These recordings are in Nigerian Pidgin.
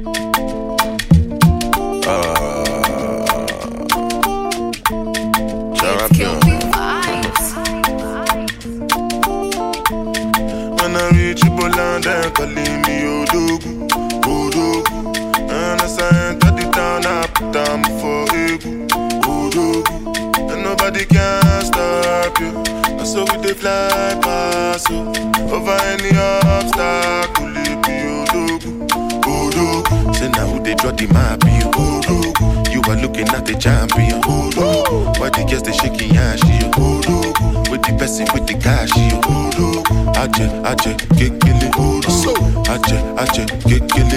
Champion. When I reach Poland, they're calling me Odogu, Odogu. And as I enter the town, I put down for Egu, Odogu. And nobody can stop you. And so we they fly past you. Over any obstacle, it be Odogu, Odogu. Say now who they draw the map, you Odogu. You are looking at the champion, Odogu. Why the girls they shaking ass, you Odogu. With the person with the cash, you Odogu. Aje, kekele, so Aje, kekele,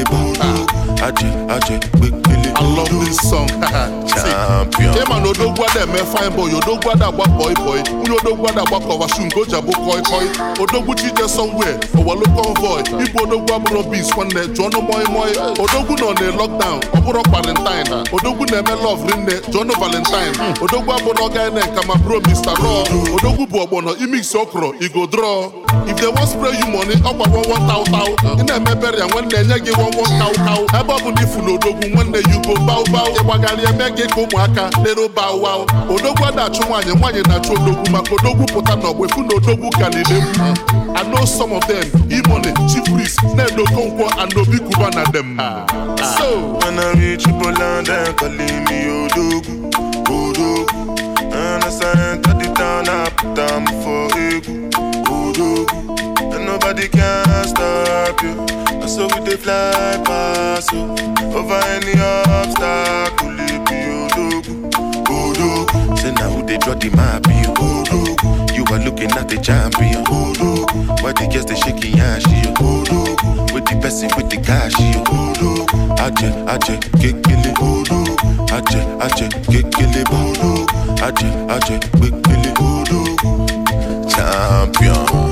Aje, kekele. I love this song. Champion. Hey man, Odogwa dem fine boy. Odogwa da boy. Odogwa da cover shoe go jabo koi. Odogwu chije somewhere. Owalo convoy. Ibo Odogwa bro beats one day. Jono moi. Odogwu no ne lockdown. Oburo Valentine. Odogwu ne me love rinne. Jono Valentine. Odogwa bono guy ne kama bro Mr. Raw. Odogwu bo bono imix okro. He go draw. If they want spray you money, up at 1,000. In a memory and when they give 1 cow. Eba ni full Odogwu one day you go bow. Ewagali emege ko mwaka little bow wow. Odogwu da chumanye na chodogwu maka Odogwu pota no we fun Odogwu kanilewu. I know some of them. E-money, Chief Priest, Nedo Konkwo and Obi Kuba na them. So when I reach Poland, they're calling me Odogu, Odogu. And as I enter the town, I put down for Egu, Odogu. And nobody can stop you. And so we they fly past you. Over any obstacle, it be Odogu, Odogu. Say now who they draw the map, you Odogu. You are looking at the champion, Odogu. Why the girls they shaking ass, you Odogu. With the person with the cash, you Odogu. Aje, kekele, Odogu. Aje, kekele, Odogu. Aje, kekele, Odogu. Champion.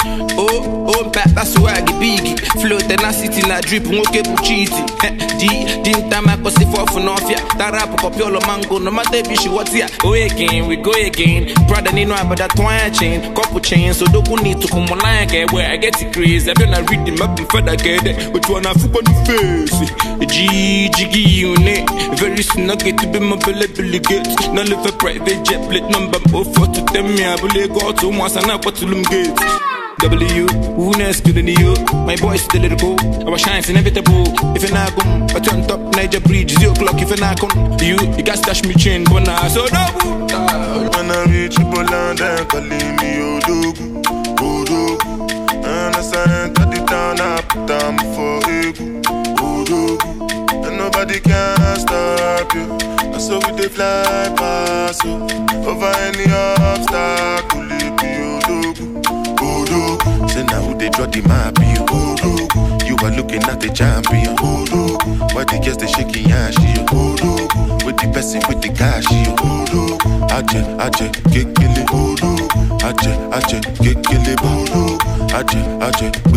Oh, back, that's why I get big. Flow tenacity, na drip, okay, puchiti. Didn't time I pass it for Nofia. That rap, copiolo mango, no matter if she what's here. Go again, we go again. Brother, need no about that twine chain, couple chains, so don't need to come online, where I get it crazy. I've been a read them up and further get it. But you wanna fuck on the face. Jiggy unit. Very soon I get to be my belly get. Now live a private jet plate number 04 to tell me I believe God to once and I put to them gates. W, who next to the you? My boy still let it go. Our shine's inevitable. If you're not come, I turn top Niger Bridge, 0 o'clock. If you're not come, you got stash me chain, but now so no. When I reach Poland, they're calling me Odogu, Odogu. And as I enter the town, I put down for Egu, Odogu. And nobody can stop you. And so we they fly past you. Over any obstacle, it be Odogu, Odogu. Say now who they draw the map, you Odogu. You are looking at the champion, Odogu. Why the girls they shaking ass, you Odogu. With the person with the cash, you Odogu. Aje, kekele, Odogu. Aje, kekele, Odogu. Aje,